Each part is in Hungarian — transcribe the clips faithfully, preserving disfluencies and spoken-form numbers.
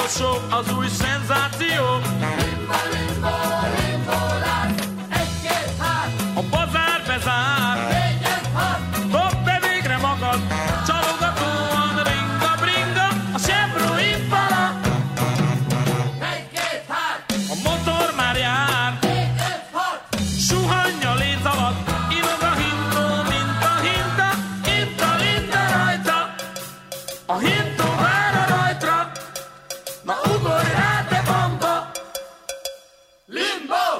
show, az új szenzáció. Limbo, limbo, limbo life. Egy-két hát. A bazár bezár. Négyet hat. Dob be végre magad. Csalogatóan ringa bringa. A Chevro Impala. Egy-két hát. A motor már jár. Négyet hat. Suhanja léc alatt. Inog a hintó, mint a hinta. Hinta, hinta rajta. A hintó vár a rajtra. Na ugorj rá, te bamba. Limbo.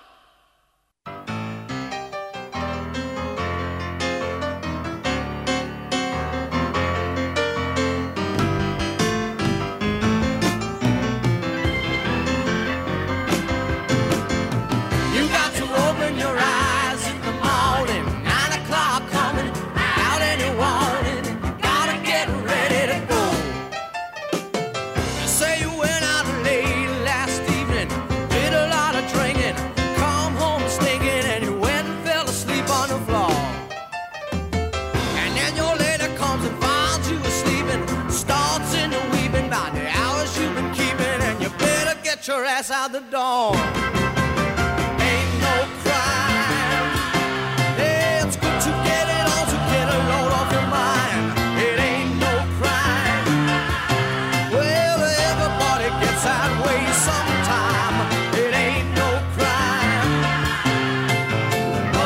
You got to open your eyes in the morning, nine o'clock coming out and you want it. Gotta get ready to go. You say you went out late last evening, did a lot of drinking, come home stinking, and you went and fell asleep on the floor. And then your lady comes and finds you asleep and starts in the weeping about the hours you've been keeping, and you better get your ass out the door. Ain't no crime. It's good to get it on, to get a load off your mind. It ain't no crime. Well, everybody gets that way sometime. It ain't no crime. Oh,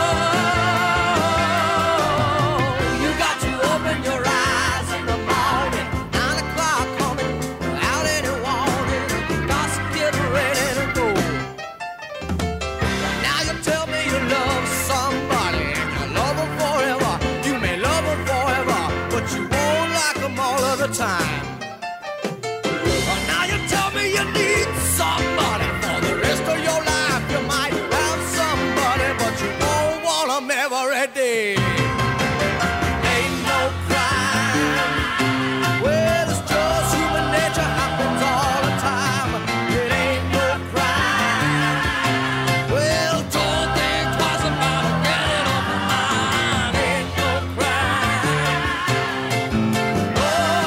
you got to open your eyes in the morning. Nine o'clock coming out and you want it. Got to get ready to go. Now you tell me you love somebody and you love them forever. You may love them forever, but you won't like them all of the time. Now you tell me you need somebody for the rest of your life. You might have somebody, but you won't want them every day. Ain't no crime. Well, it's just human nature, happens all the time. It ain't no crime. Well, don't think twice about it, get it off your mind. Ain't no crime. Oh,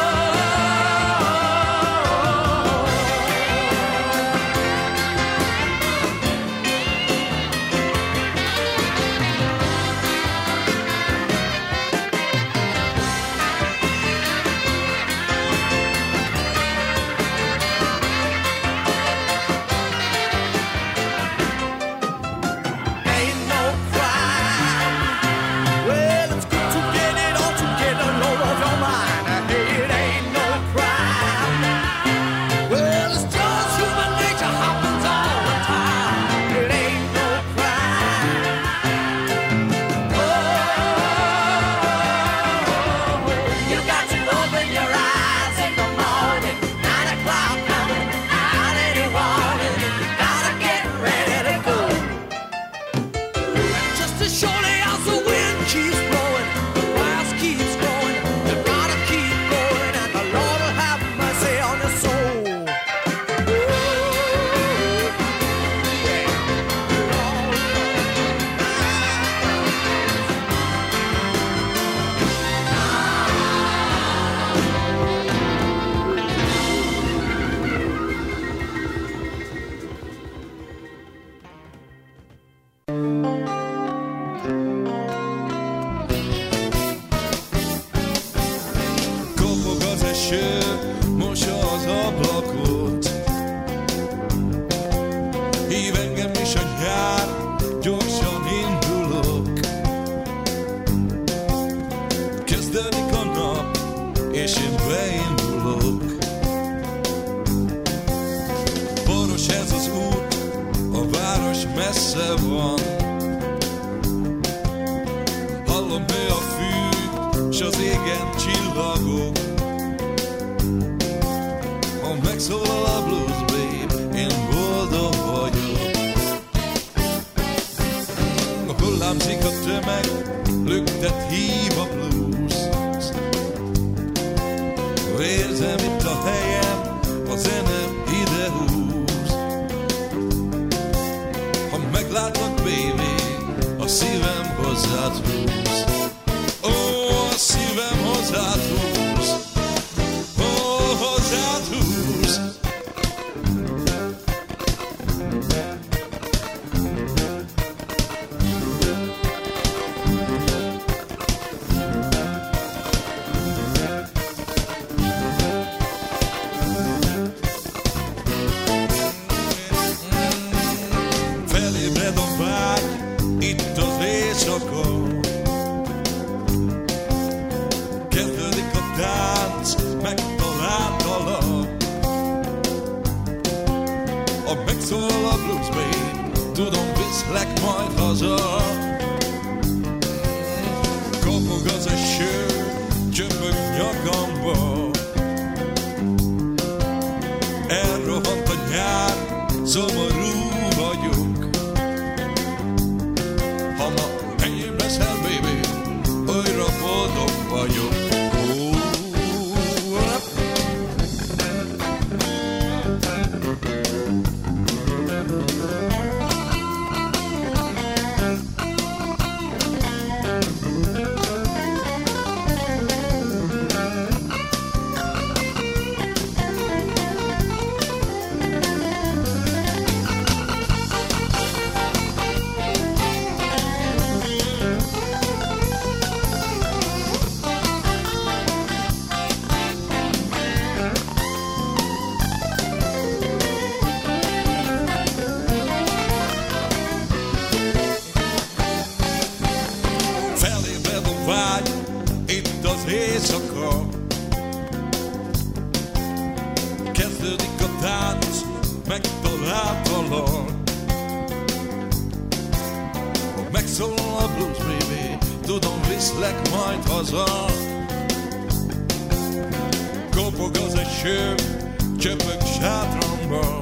ain't no crime. Well, it's good to get it on, to get a load off your mind. It ain't no crime. Well, it's just human nature, happens all the time. It ain't no crime. Oh, you got to open your eyes in the morning. Nine o'clock coming out and you want it. You gotta get ready to go. Just as surely as the wind keeps blowing, the grass keeps growing, you gotta keep going, and the Lord will have mercy on your soul. Kopog az eső, mossa az ablakot. Hív engem is a nyár, gyorsan indulok. Kezdődik a nap, és én beindulok. Boros ez az út, a város messze van. Hallom, nő a fű, s az égen csillagok. Ha megszólal a blues, babe, én boldog vagyok. A hullámzik a tömeg, lüktet hív a blues. Érzem itt a helyem, a zene ide húz. Ha meglátlak, baby, a szívem hozzád húz. Ó, a szívem hozzád húz. Ó, hozzád húz. viszlek majd haza. Kopog az eső, csöpög nyakamba. Elrohant a nyár, szomorú vagyok. Ha ma enyém leszel, baby, olyra boldog vagyok. Éjszaka kezdődik a tánc, megtaláltalak. Ha megszólal a blues, baby, tudom, viszlek majd haza. Kopog az eső, csöpög sátramba.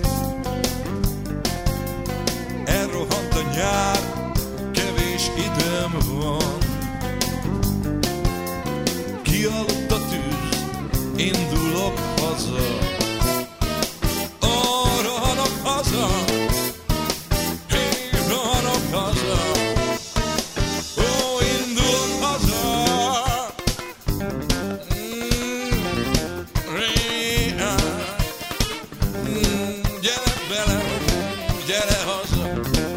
Elrohant a nyár, kevés időm van. Kialudt a tűz, indulok haza. Ó, oh, rohanok haza. Hé, hey, rohanok haza. Ó, oh, indulok haza. Mm, ré, mm, gyere velem, gyere haza.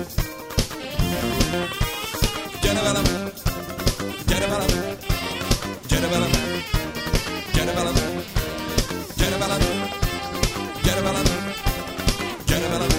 Gyere velem, gyere velem. Gyere velem, gyere velem, gyere velem, gyere velem, gyere velem,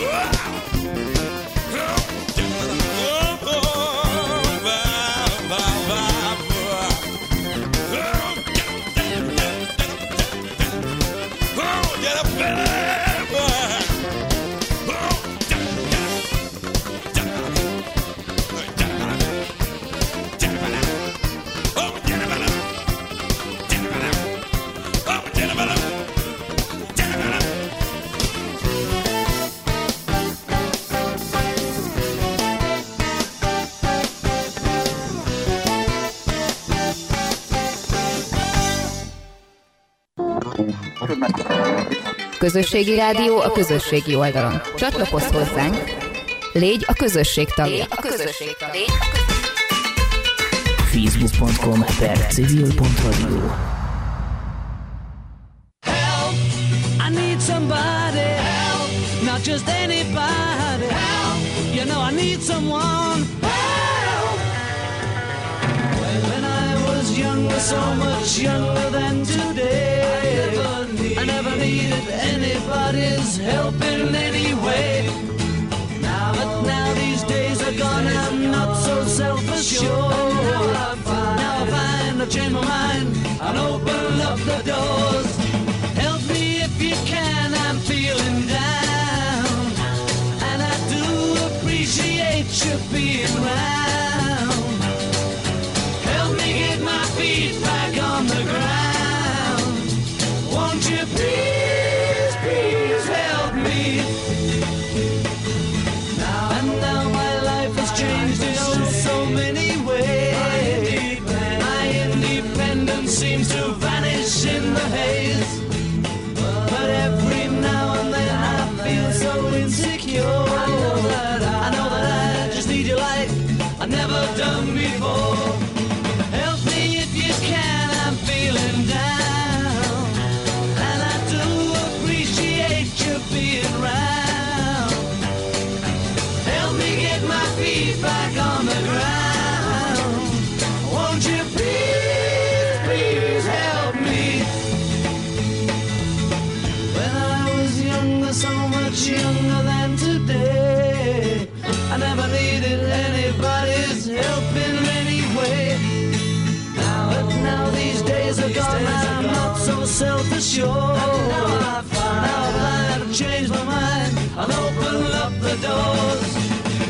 Közösségi rádió a közösségi oldalon. Csatlakozz hozzánk, légy a közösség tagja. A közösség tagja. facebook pont com per civil pont radio. Help! I need somebody. Help! Not just anybody. Help! You know I need someone. Help! When I was younger, so much younger than today. I never needed anybody's help in any way. Now, but now these days are gone, I'm not so self-assured. Now I find I've changed my mind and open up the doors. Help me if you can, I'm feeling down, and I do appreciate you being around. Help me get my feet back on the ground. Won't you please, please help me? Now and now my life has changed in oh so many ways. My independence seems to vanish in the haze. But every now and then I feel so insecure. I know that I, I know that I just need your light I've never done before. Help me if you can, I'm feeling down, and I do appreciate you being around. Help me get my feet back on the ground. Won't you please, please help me? When I was younger, so much younger than today, I never needed anybody's help in any way. Now, but now these days are gone, I'm not so self-assured. Now I've learned to change my mind and open up the doors.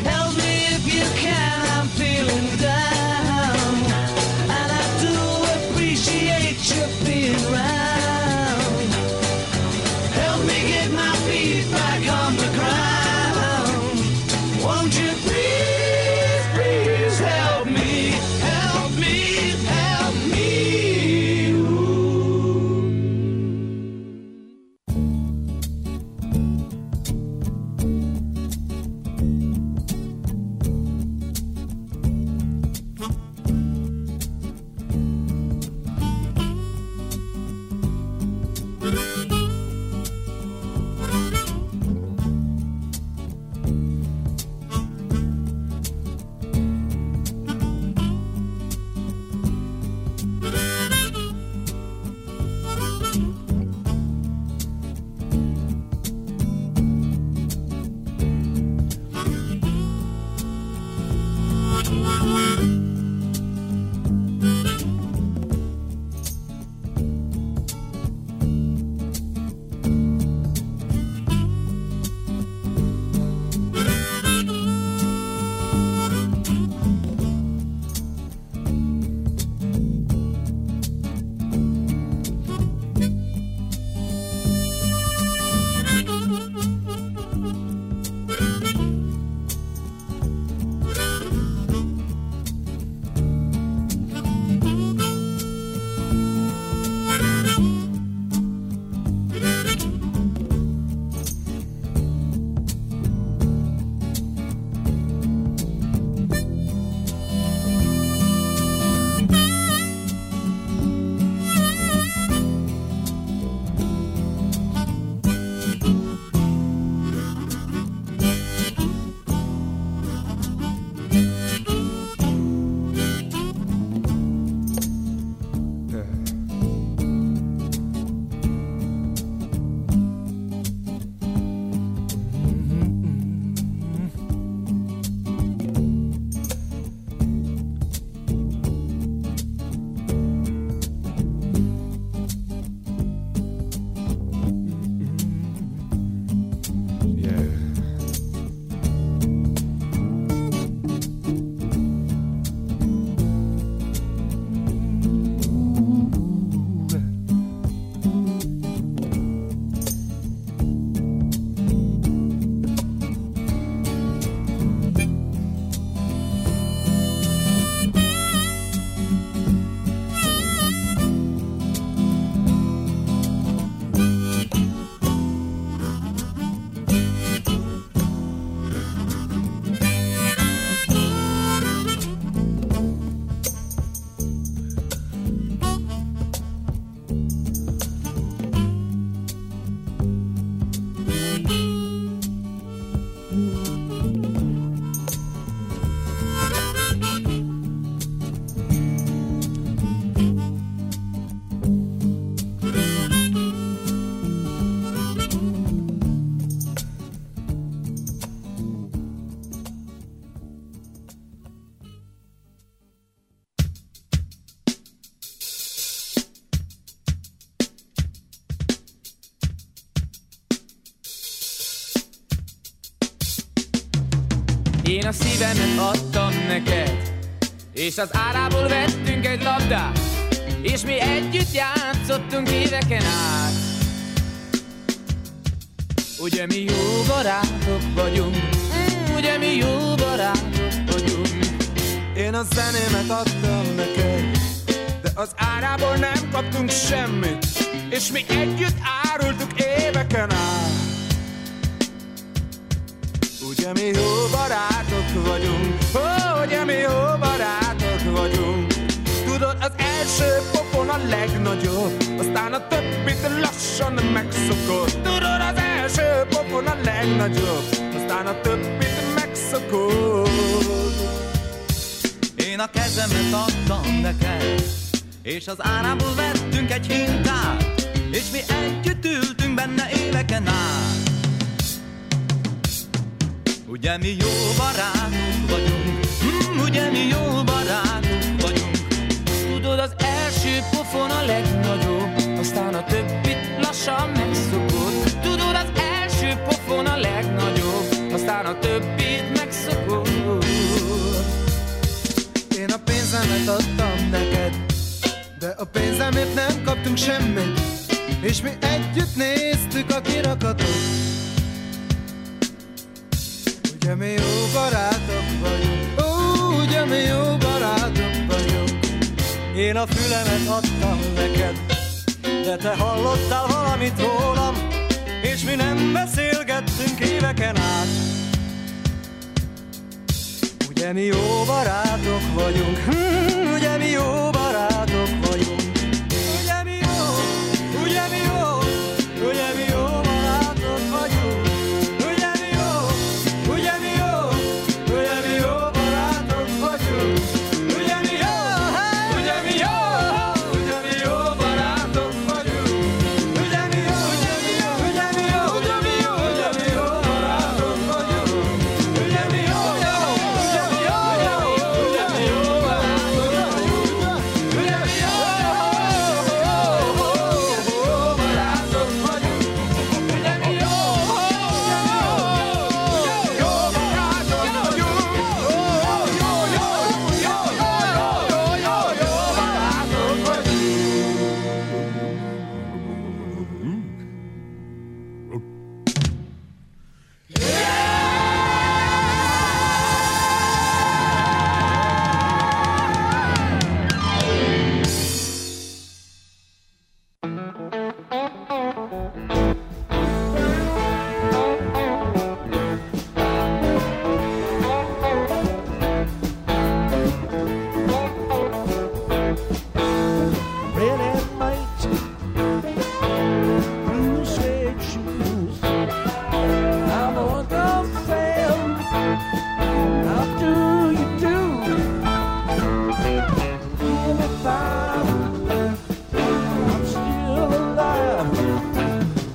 Én a szívemet adtam neked, és az árából vettünk egy labdát, és mi együtt játszottunk éveken át. Ugye mi jó barátok vagyunk, mm, ugye mi jó barátok vagyunk. Én a zenémet adtam neked, de az árából nem kaptunk semmit, és mi együtt árultuk éveken át. Ugye mi jó barátok vagyunk, ó, ugye mi jó barátok vagyunk. Tudod, az első pofon a legnagyobb, aztán a többit lassan megszokod. Tudod, az első pofon a legnagyobb, aztán a többit megszokod. Én a kezemet adtam neked, és az árából vettünk egy hintát, és mi együtt ültünk benne éveken át. Ugye mi jó barátok vagyunk, mm, ugye mi jó barátok vagyunk. Tudod, az első pofon a legnagyobb, aztán a többit lassan megszokod. Tudod, az első pofon a legnagyobb, aztán a többit megszokod. Én a pénzemet adtam neked, de a pénzemért nem kaptunk semmit, és mi együtt néztük a kirakatot. Ugye mi jó barátok vagyunk, ó, ugye mi jó barátok vagyunk. Én a fülemet adtam neked, de te hallottál valamit rólam, és mi nem beszélgettünk éveken át. Ugye mi jó barátok vagyunk, hm, ugye mi jó barátok vagyunk. Ugye mi jó, ugye mi jó, ugye mi jó barátok vagyunk. Ugye mi jó, ugye mi jó, ugye mi jó barátok vagyunk. Ugye mi jó, ugye mi jó, ugye mi jó barátok vagyunk. Ugye mi jó, ugye mi jó, ugye mi jó, ugye mi jó, ugye mi jó barátok vagyunk. Ugye mi jó, ugye mi jó, ugye mi jó barátok vagyunk. Ugye mi jó, barátok vagyunk. Ugye mi jó, jó barátok vagyunk. Jó, jó, jó, jó, jó, jó, jó barátok Red and white, blue suede shoes. I'm on the sale. How do you do? Give me five. I'm still alive.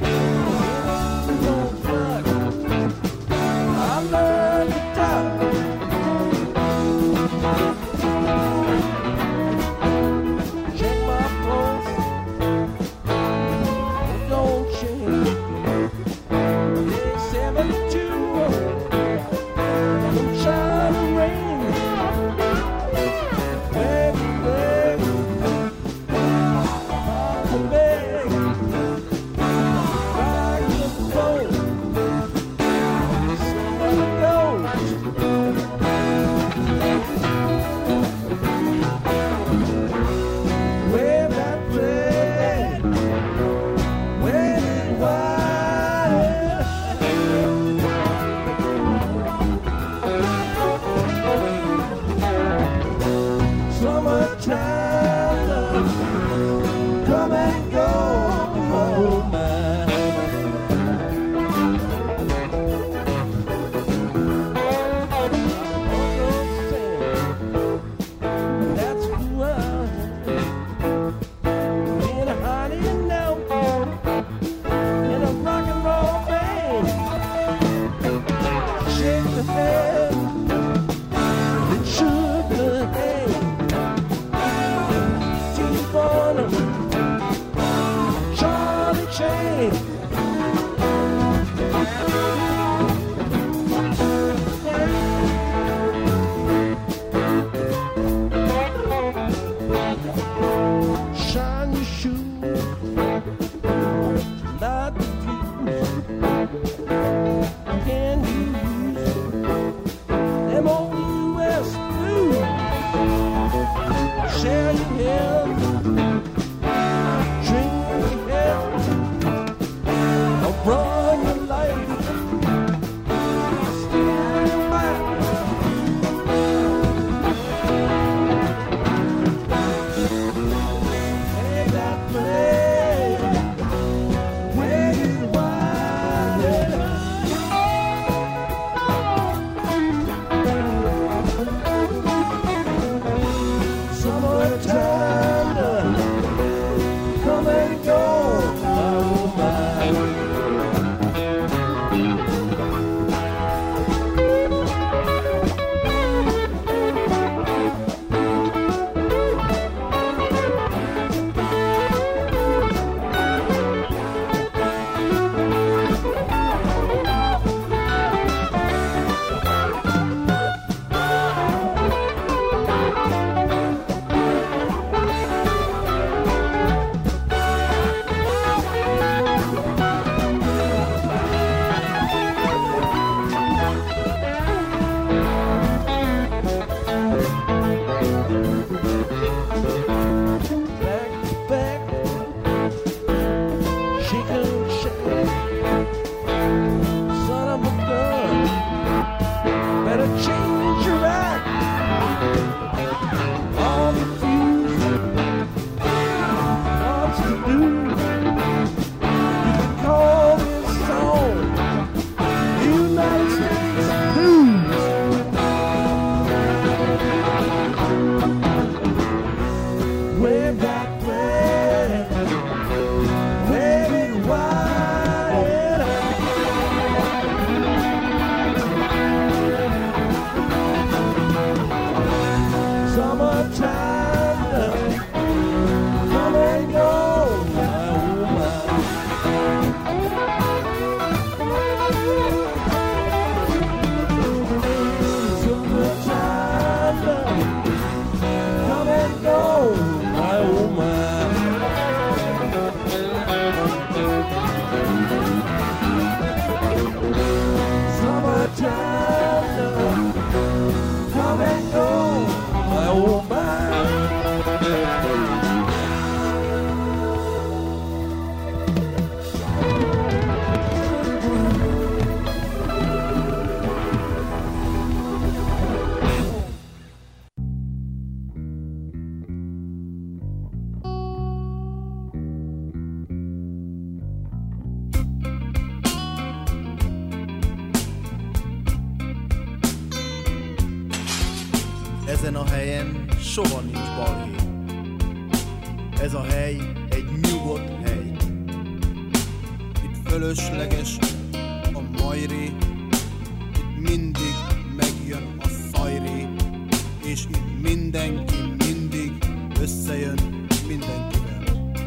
Ezen a helyen soha nincs balhé. Ez a hely egy nyugodt hely. Itt fölösleges a majré, itt mindig megjön a szajré, és itt mindenki mindig összejön mindenkivel.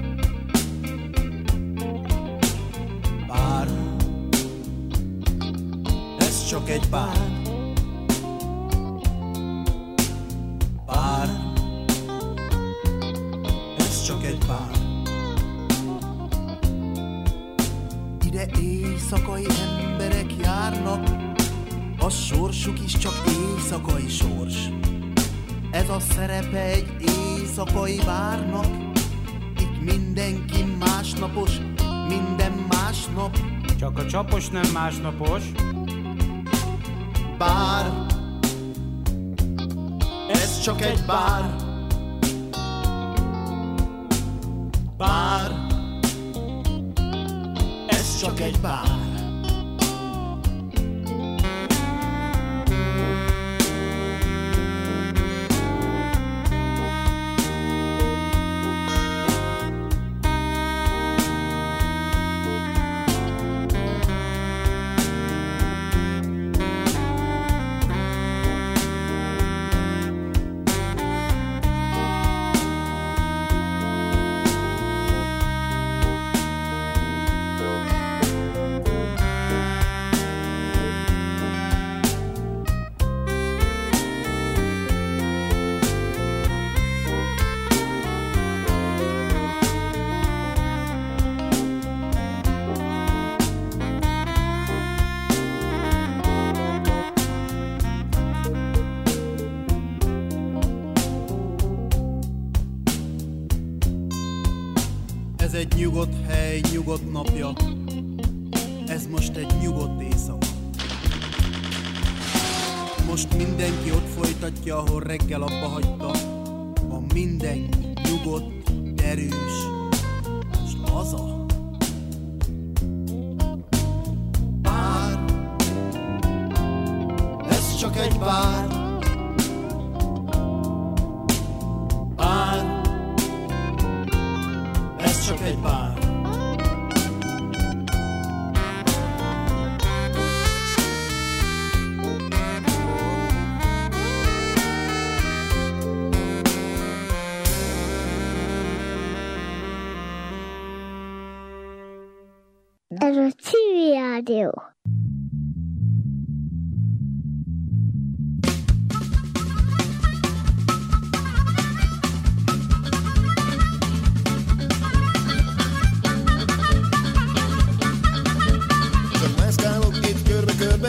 Bár ez csak egy bár. Bár ez csak egy bár. Ide éjszakai emberek járnak, a sorsuk is csak éjszakai sors. Ez a szerepe egy éjszakai bárnak. Itt mindenki másnapos, minden másnap. Csak a csapos nem másnapos. Bár ez csak egy bár. Bár ez csak egy bár. Ez egy nyugodt hely, nyugodt napja. Ez most egy nyugodt éjszaka. Most mindenki ott folytatja, ahol reggel abba hagyta. Ma mindenki nyugodt, erős és laza. Bár ez csak egy bár. Bár ez csak egy bár. Ez a Civil Rádió. Csak mászkálok itt körbe-körbe,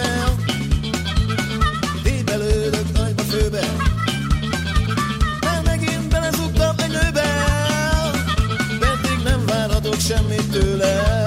tébelődök nagyba főbe, már megint belezugtam egy nőbe, pedig nem várhatok semmit tőle.